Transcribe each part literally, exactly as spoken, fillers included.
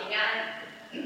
平安。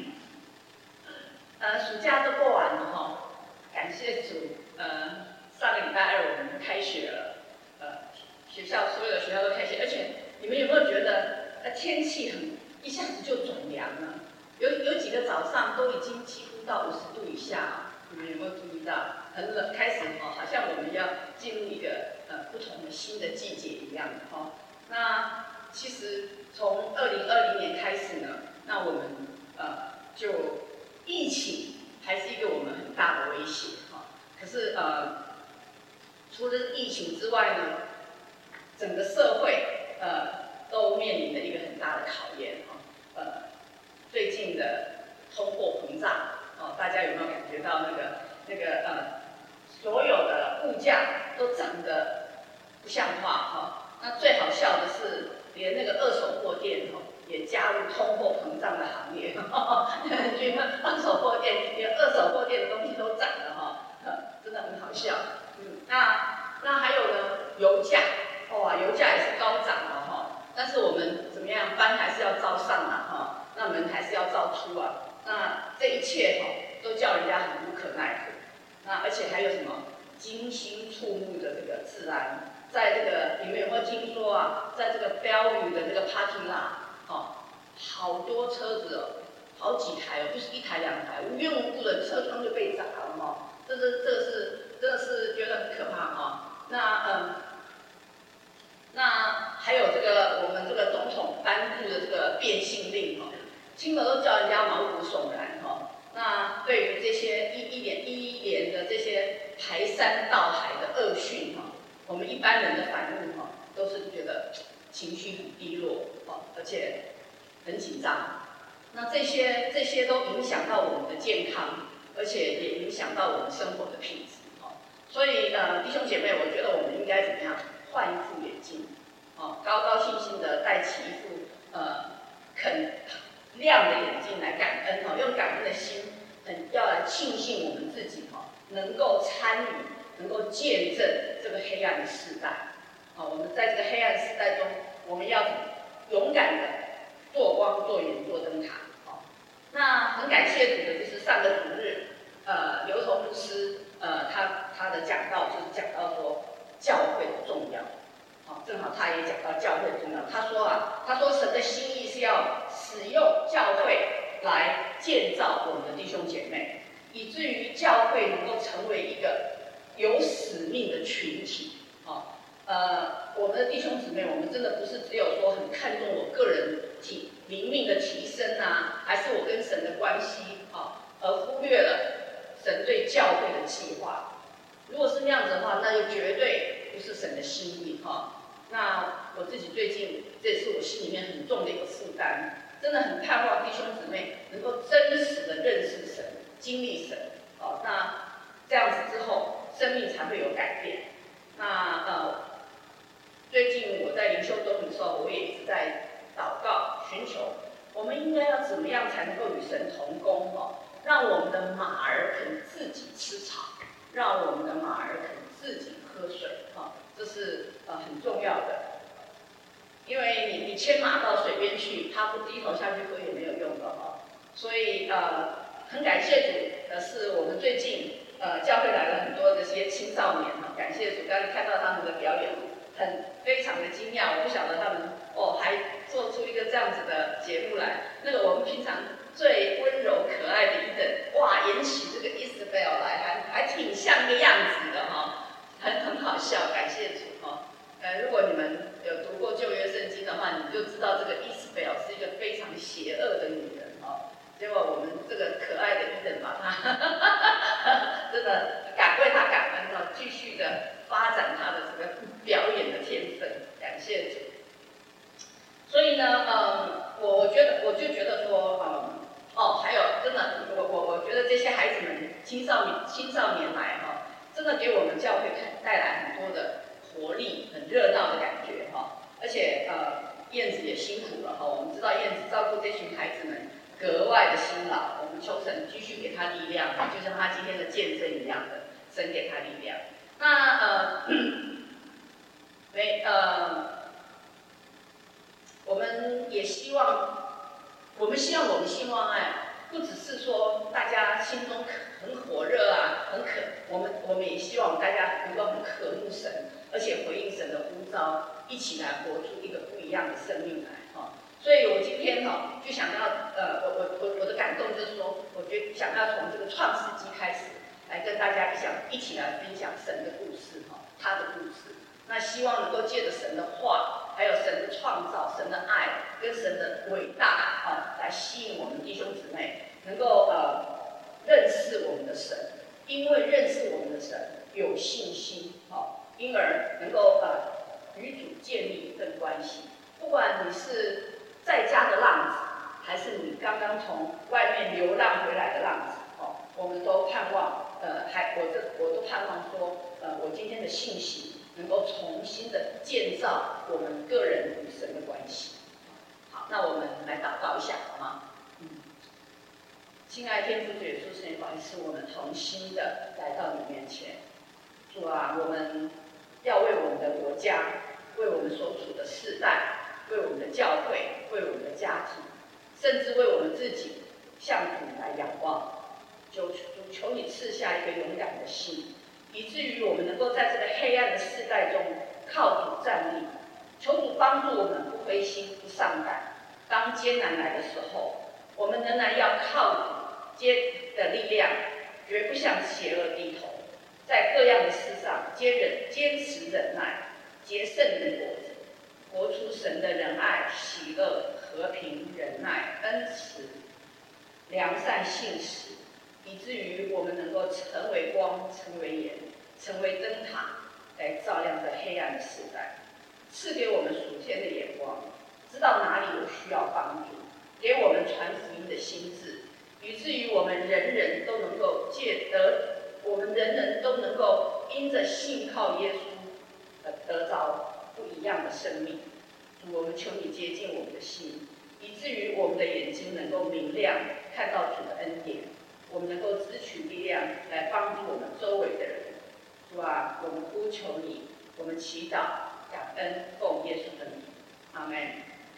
呃，暑假都过完了哈，感谢主。呃，上个礼拜二我们开学了，呃，学校所有的学校都开学，而且你们有没有觉得，呃，天气很一下子就转凉了？有有几个早上都已经几乎到五十度以下啊，你们有没有注意到？很冷，开始哦，好像我们要进入一个呃不同的新的季节一样的哈。那其实从二零二零年开始呢，那我们呃就疫情还是一个我们很大的威胁哈。可是呃除了疫情之外呢，整个社会呃都面临了一个很大的考验哈。呃，最近的通货膨胀哦，大家有没有感觉到那个那个呃所有的物价都涨得不像话哈。那最好笑的是，连那个二手货店哈也加入通货膨胀的行列。觉得二手货店连二手货店的东西都涨了哈，真的很好笑。嗯，那那还有呢，油价，哇，油价也是高涨了哈。但是我们怎么样，班还是要照上啊哈，那门还是要照出啊。那这一切哈都叫人家很无可奈何。那而且还有什么惊心触目的这个治安？在这个你们有没有听说啊？在这个标语的这个 parking lot， 哦，好多车子哦，好几台哦，不是一台两台，无缘无故的车窗就被砸了哈、哦。这是这是真的是觉得很可怕哈、哦。那嗯，那还有这个我们这个总统颁布的这个变性令哈、哦，听了都叫人家毛骨悚然哈、哦。那对于这些一一连一连的这些排山倒海的恶讯哈。我们一般人的反应哈，都是觉得情绪很低落，而且很紧张。那这些这些都影响到我们的健康，而且也影响到我们生活的品质。所以呃，弟兄姐妹，我觉得我们应该怎么样？换一副眼镜，哦，高高兴兴的戴起一副呃肯亮的眼镜来感恩哈，用感恩的心，很要来庆幸我们自己哈，能够参与。能够见证这个黑暗的时代，啊，我们在这个黑暗时代中，我们要勇敢的做光、做盐、做灯塔。啊，那很感谢主的，就是上个主日，呃，刘同牧师，呃，他他的讲道就是讲到说教会的重要，啊，正好他也讲到教会的重要。他说啊，他说神的心意是要使用教会来建造我们的弟兄姐妹，以至于教会能够成为一个有使命的群体，啊，呃，我们的弟兄姊妹，我们真的不是只有说很看重我个人体灵命的提升啊，还是我跟神的关系啊，而忽略了神对教会的计划。如果是那样子的话，那就绝对不是神的心意哈、啊。那我自己最近，这也是我心里面很重的一个负担，真的很盼望弟兄姊妹能够真实的认识神，经历神，啊，那这样子之后。生命才会有改变。那呃，最近我在灵修中的时候，我也一直在祷告，寻求我们应该要怎么样才能够与神同工哦，让我们的马儿肯自己吃草，让我们的马儿肯自己喝水哦，这是呃很重要的。因为你你牵马到水边去，它不低头下去喝也没有用的哦。所以呃，很感谢主的是，我们最近。呃，教会来了很多这些青少年哈，感谢主，刚才看到他们的表演，很非常的惊讶，我不晓得他们哦还做出一个这样子的节目来。那个我们平常最温柔可爱的伊登，哇，演起这个伊斯贝尔来，还还挺像个样子的哈，很很好笑，感谢主哈。呃，如果你们有读过旧约圣经的话，你就知道这个伊斯贝尔是一个非常邪恶的女人哈。结果我们这个可爱的伊登把她真的感为他感恩哦，继续的发展他的这个表演的天分，感谢主。所以呢，嗯，我我觉得我就觉得说，嗯，哦，还有真的，我我我觉得这些孩子们青少年青少年来哈、哦，真的给我们教会看带来很多的活力，很热闹的感觉哈、哦。而且呃，燕子也辛苦了哈、哦，我们知道燕子照顾这群孩子们。格外的辛劳，我们求神继续给他力量，就像他今天的见证一样的，神给他力量。那呃，没呃，我们也希望我们希望我们兴旺爱，不只是说大家心中很火热啊，很渴，我们我们也希望大家能够很渴慕神，而且回应神的呼召，一起来活出一个不一样的生命来哈。所以我今天哈就想要呃，我我我我的感动就是说，我觉得想要从这个创世纪开始，来跟大家一想一起来分享神的故事哈，他的故事。那希望能够借着神的话，还有神的创造、神的爱跟神的伟大啊，来吸引我们弟兄姊妹能够呃认识我们的神，因为认识我们的神有信心，好，因而能够呃与主建立一份关系。不管你是在家的浪子，还是你刚刚从外面流浪回来的浪子，哦，我们都盼望，呃，还我这我都盼望说，呃，我今天的信息能够重新的建造我们个人与神的关系。好，那我们来祷告一下，好吗？嗯，亲爱的天父主耶稣，神不好意思，我们同心的来到你面前。主啊，我们要为我们的国家，为我们所处的世代，为我们的教会，为我们的家庭，甚至为我们自己，向主来仰望。求主求你赐下一个勇敢的心，以至于我们能够在这个黑暗的世代中靠主站立。求主帮助我们不灰心不丧胆，当艰难来的时候，我们仍然要靠主坚的力量，绝不向邪恶低头，在各样的事上坚忍坚持忍耐，结圣灵果子，活出神的仁爱、喜乐、和平、忍耐、恩慈、良善、信实，以至于我们能够成为光，成为盐，成为灯塔，来照亮这黑暗的时代。赐给我们属天的眼光，知道哪里有需要帮助，给我们传福音的心智，以至于我们人人都能够借得，我们人人都能够因着信靠耶稣，而得着不一样的生命。主，我们求你接近我们的心，以至于我们的眼睛能够明亮，看到主的恩典，我们能够支取力量来帮助我们周围的人。主啊，我们呼求你，我们祈祷。感恩奉耶稣的名，阿门。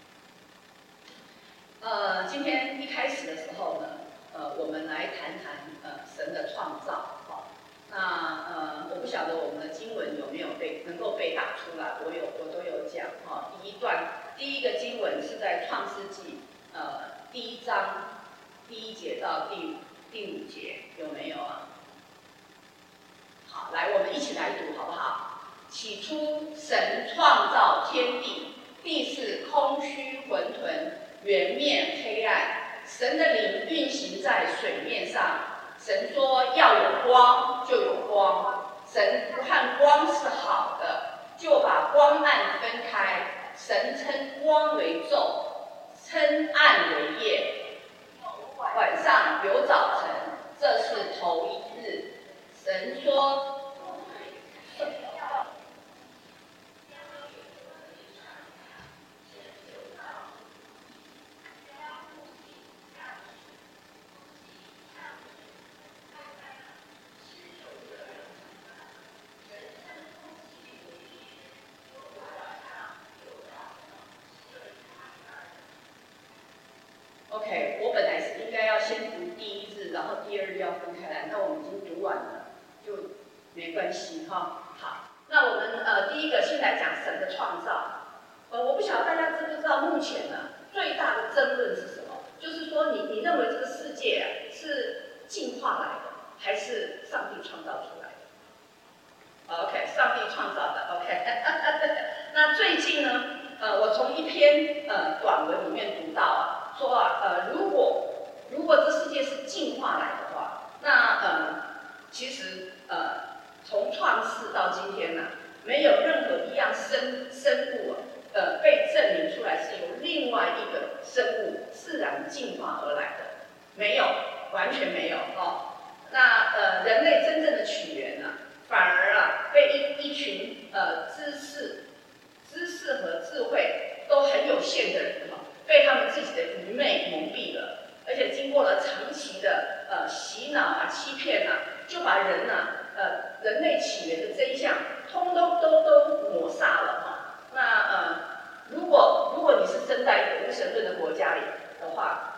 呃，今天一开始的时候呢，呃，我们来谈谈呃神的创造。好，那呃，我不晓得我们的经文有没有被能够被打出来，我有我都有讲。哈，第一段第一个经文是在创世纪呃第一章第一节到第第五节，有没有啊？好，来，我们一起来读好不好？起初，神创造天地，地是空虚混沌，原面黑暗。神的灵运行在水面上。神说要有光，就有光。神看光是好的，就把光暗分开。神称光为昼，称暗为夜。晚上有早晨，这是头一日。神说。OK， 我本来是应该要先读第一日，然后第二日要分开来，那我们已经读完了，就没关系哈。好，那我们呃第一个先来讲神的创造。呃，我不晓得大家知不知道，目前呢最大的争论是什么？就是说你你认为这个世界啊是进化来的，还是上帝创造出来的 ？OK， 上帝创造的 OK 。那最近呢，呃，我从一篇呃短文里面读到啊。说啊，呃，如果如果这世界是进化来的话，那呃，其实呃，从创世到今天呢、啊，没有任何一样生生物啊，呃，被证明出来是由另外一个生物自然进化而来的，没有，完全没有哦。那呃，人类真正的起源呢、啊，反而啊，被一一群呃知识、知识和智慧都很有限的人哈。被他们自己的愚昧蒙蔽了，而且经过了长期的呃洗脑啊、欺骗啊，就把人啊呃人类起源的真相，通通都都抹杀了哈。那呃，如果如果你是生在一个无神论的国家里的话，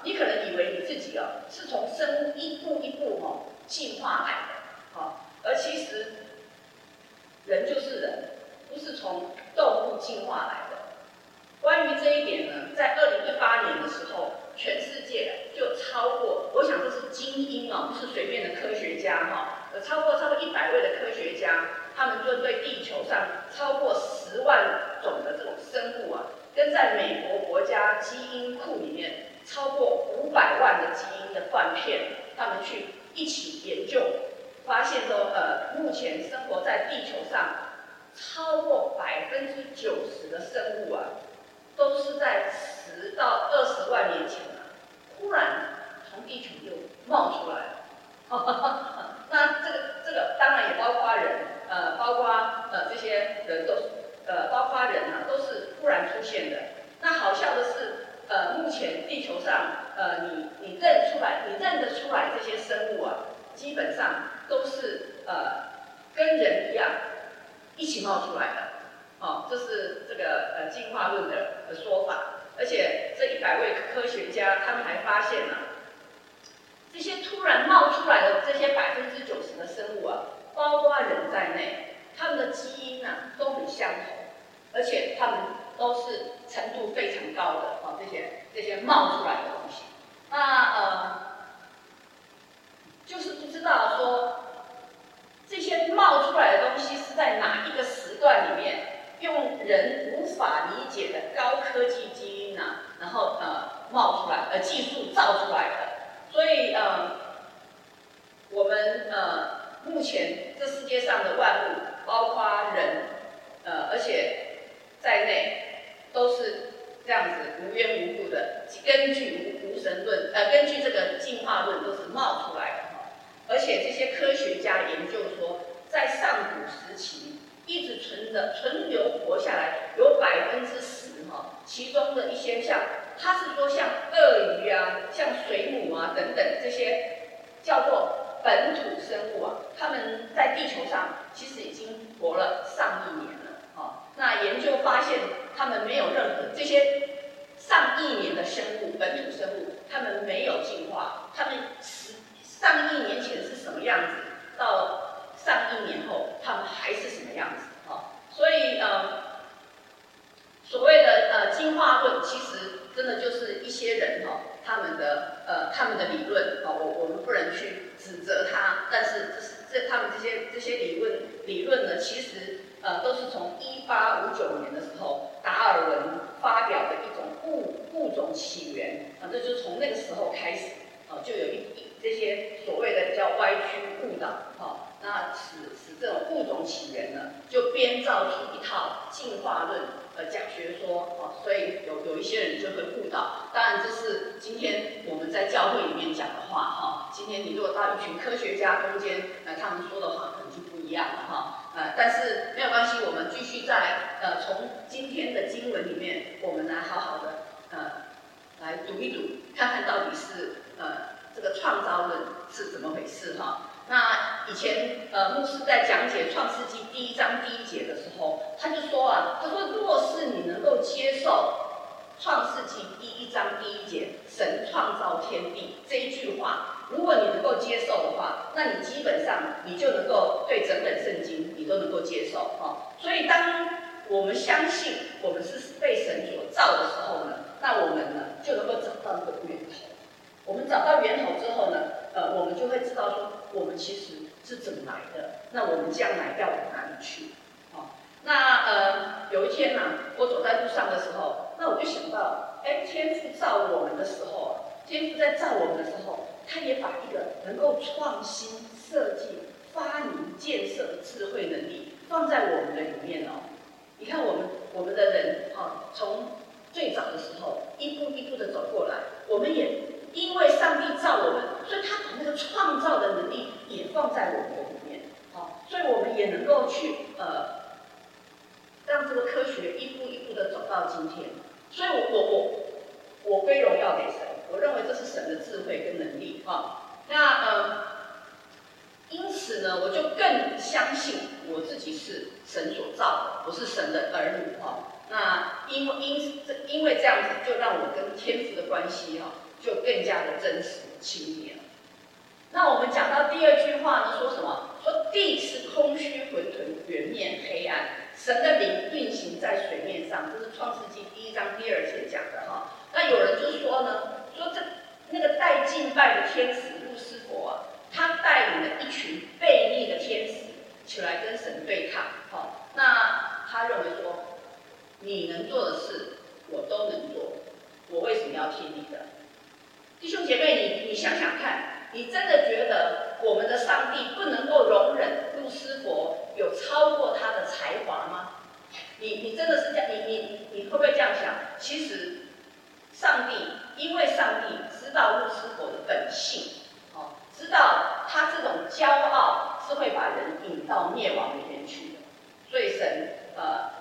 为你自己啊是从生物一步一步哦进化来的，啊，而其实人就是人，不是从动物进化来的。关于这一点呢，在二零一八年的时候，全世界就超过，我想这是精英啊，不是随便的科学家哈，有超过超过一百位的科学家，他们就对地球上超过十万种的这种生物啊，跟在美国国家基因库里面超过五百万的基因的断片，他们去一起研究，发现说，呃，目前生活在地球上超过百分之九十的生物啊。都是在十到二十万年前啊，忽然从地球就冒出来了。那这个这个当然也包括人，呃，包括呃这些人都是，呃，包括人啊，都是忽然出现的。那好笑的是，呃，目前地球上，呃，你你认出来，你认得出来这些生物啊，基本上都是呃跟人一样一起冒出来的。哦，这是这个呃进化论的的说法，而且这一百位科学家他们还发现啊，这些突然冒出来的这些百分之九十的生物啊，包括人在内，他们的基因啊都很相同，而且他们都是程度非常高的啊，这些这些冒出来的东西，那呃就是不知道说这些冒出来的东西是在哪一个时段里面。用人无法理解的高科技基因啊，然后呃冒出来，呃技术造出来的，所以呃我们呃目前这世界上的万物，包括人，呃而且在内都是这样子无缘无故的，根据无无神论，呃根据这个进化论都是冒出来的哈，而且这些科学家研究说，在上古时期。一直存着存留活下来有百分之十哈，其中的一些像，他是说像鳄鱼啊、像水母啊等等这些叫做本土生物啊，他们在地球上其实已经活了上亿年了啊。那研究发现，他们没有任何这些上亿年的生物，本土生物，他们没有进化，他们上亿年前是什么样子，到上亿年后，他们还是什么样子？哦，所以呃，所谓的呃进化论，其实真的就是一些人哈、哦，他们的呃他们的理论哦，我我们不能去指责他，但是这是这他们这些这些理论理论呢，其实呃都是从一八五九年的时候，达尔文发表的一种物物种起源啊，这就是从那个时候开始啊，就有一这些所谓的叫歪曲误导啊。那使使这种物种起源呢，就编造出一套进化论，呃，假学说啊，所以有有一些人就会误导。当然，这是今天我们在教会里面讲的话哈。今天你如果到一群科学家中间，呃，他们说的话可能就不一样了哈。呃，但是没有关系，我们继续在呃从今天的经文里面，我们来好好的呃来读一读，看看到底是呃这个创造论是怎么回事哈。那以前呃牧师在讲解创世纪第一章第一节的时候，他就说啊，他说若是你能够接受创世纪第一章第一节神创造天地这一句话，如果你能够接受的话，那你基本上你就能够对整本圣经你都能够接受啊。所以当我们相信我们是被神所造的时候呢，那我们呢就能够找到一个源头。我们找到源头之后呢，呃，我们就会知道说，我们其实是怎么来的，那我们将来要往哪里去？哦，那呃，有一天呢、啊，我走在路上的时候，那我就想到，哎，天父造我们的时候，天父在造我们的时候，他也把一个能够创新、设计、发明、建设的智慧能力放在我们的里面哦。你看我们我们的人哦，从最早的时候一步一步的走过来，我们也。因为上帝造我们，所以他把那个创造的能力也放在我们的里面，好、哦，所以我们也能够去呃，让这个科学一步一步的走到今天。所以我我我我归荣耀给神，我认为这是神的智慧跟能力啊、哦。那呃，因此呢，我就更相信我自己是神所造的，我是神的儿女哈、哦。那因为因因为这样子，就让我跟天父的关系哈、哦。 就更加的真实亲密了。那我们讲到第二句话呢，说什么？说地是空虚混沌，圆面黑暗，神的灵运行在水面上，这是创世纪第一章第二节讲的哈。那有人就说呢，说这那个带敬拜的天使路斯佛啊，他带领了一群悖逆的天使起来跟神对抗，哈。那他认为说，你能做的事我都能做，我为什么要听你的？弟兄姐妹，你你想想看，你真的觉得我们的上帝不能够容忍路斯佛有超过他的才华吗？你你真的是这样？你你你会不会这样想？其实，上帝因为上帝知道路斯佛的本性，哦，知道他这种骄傲是会把人引到灭亡里面去的，所以神呃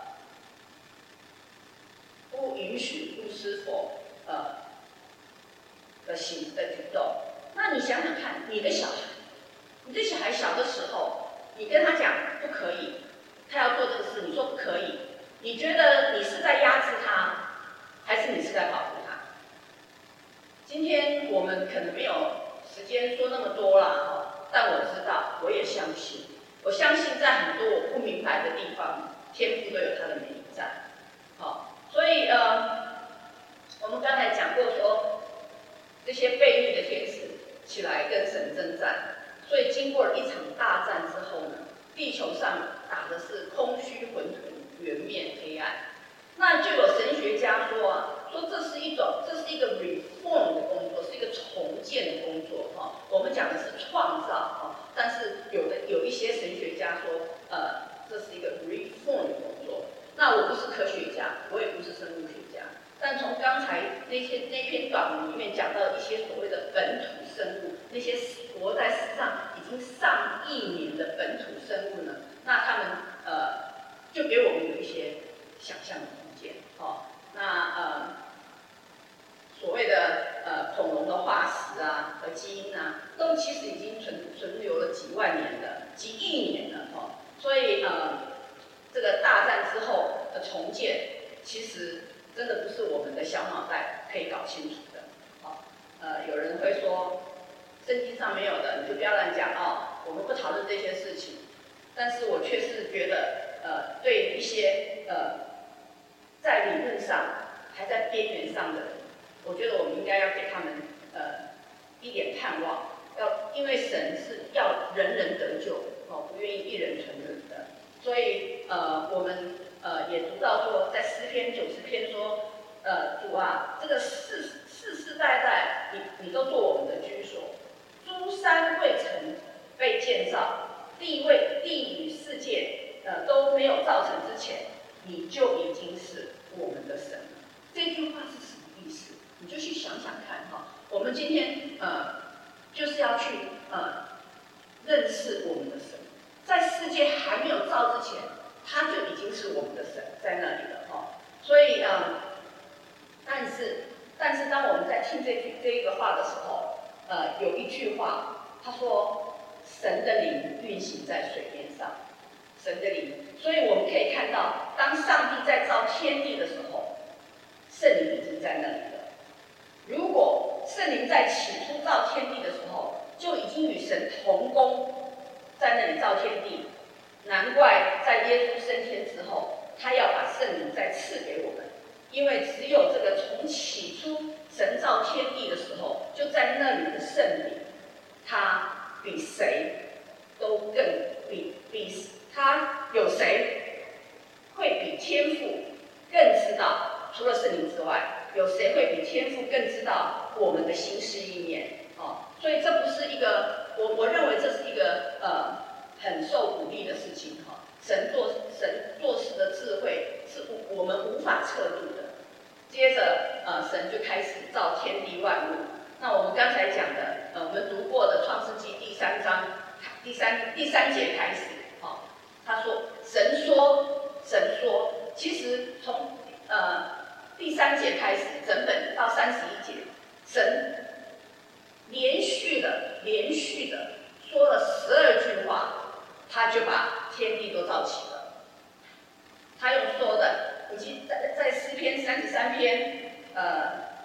不允许路斯佛呃的行的举动。那你想想看，你的小孩，你的小孩小的时候，你跟他讲不可以，他要做这个事，你说不可以，你觉得你是在压制他，还是你是在保护他？今天我们可能没有时间说那么多啦，但我知道，我也相信，我相信在很多我不明白的地方，天父都有他的美在。好，所以呃，我们刚才讲过说，这些悖逆的天使起来跟神征战，所以经过了一场大战之后呢，地球上打的是空虚混沌，圆面黑暗。那就有神学家说啊，说这是一种，这是一个 reform 的工作，是一个重建的工作哈。我们讲的是创造哈，但是有的有一些神学家说，呃，这是一个 reform 的工作。那我不是科学家，我也不是生物学家，但从刚才那些那篇短文里面讲到一些所谓的本土生物，那些活在世上已经上亿年的本土生物呢，那他们呃就给我们有一些想象的空间，哦，那呃所谓的呃恐龙的化石啊和基因啊，都其实已经存存留了几万年的、几亿年了，哦，所以呃。这个大战之后的重建，其实真的不是我们的小脑袋可以搞清楚的。好，呃，有人会说，圣经上没有的，你就不要乱讲哦。我们不讨论这些事情。但是我确实觉得，呃，对一些呃，在理论上还在边缘上的人，我觉得我们应该要给他们呃一点盼望。要，因为神是要人人得救，哦，不愿意一人沉沦的。所以，呃，我们呃也读到说，在诗篇九十篇说，呃，主啊，这个世世世代代，你你都做我们的居所，诸山未曾被建造，地位地与世界呃都没有造成之前，你就已经是我们的神了。这句话是什么意思？你就去想想看哈。我们今天呃就是要去呃认识我们的神。在世界还没有造之前，他就已经是我们的神在那里了哈。所以呃，但是但是当我们在听这句这一个话的时候，呃，有一句话，他说神的灵运行在水面上，神的灵。所以我们可以看到，当上帝在造天地的时候，圣灵已经在那里了。如果圣灵在起初造天地的时候，就已经与神同工。在那里造天地，难怪在耶稣升天之后，他要把圣灵再赐给我们，因为只有这个从起初神造天地的时候，就在那里的圣灵，他比谁都更比比他有谁会比天父更知道？除了圣灵之外，有谁会比天父更知道我们的心思意念？哦，所以这不是一个。我我认为这是一个呃很受鼓励的事情哈。神做神做事的智慧是我们无法测度的。接着呃神就开始造天地万物。那我们刚才讲的呃我们读过的创世纪第三章第三第三节开始，哈、哦，他说神说神说，其实从呃第三节开始整本到三十一节，神。连续的、连续的说了十二句话，他就把天地都造起了。他用说的，以及在在诗篇三十三篇，呃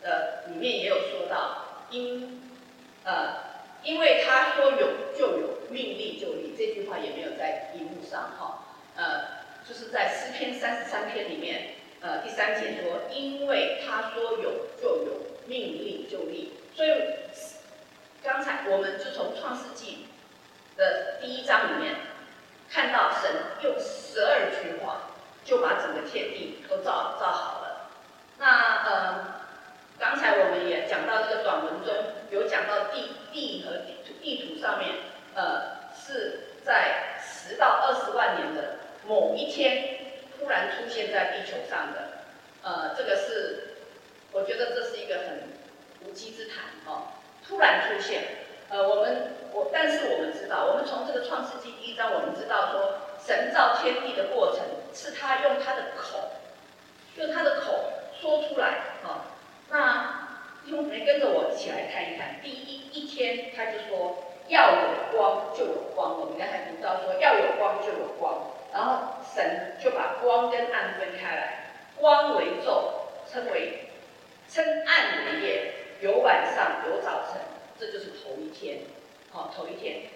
的里面也有说到，因呃因为他说有就有，命立就立，这句话也没有在荧幕上哈，呃，就是在诗篇三十三篇里面，呃第三节说，因为他说有就有，命立就立，所以刚才我们就从创世纪的第一章里面看到神用十二句话就把整个天地都造造好了。那呃，刚才我们也讲到这个短文中有讲到地地和地土地图上面，呃，是在十到二十万年的某一天突然出现在地球上的，呃，这个是我觉得这是一个很无稽之谈哦，突然出现。呃，我们我但是我们知道，我们从这个创世纪第一章，我们知道说神造天地的过程是他用他的口，用他的口说出来啊、哦。那弟兄姊妹跟着我一起来看一看，第一一天他就说要有光就有光，我们刚才读到说要有光就有光，然后神就把光跟暗分开来，光为昼，称为称暗为夜，有晚上有早晨，这就是头一天，好、哦，头一天。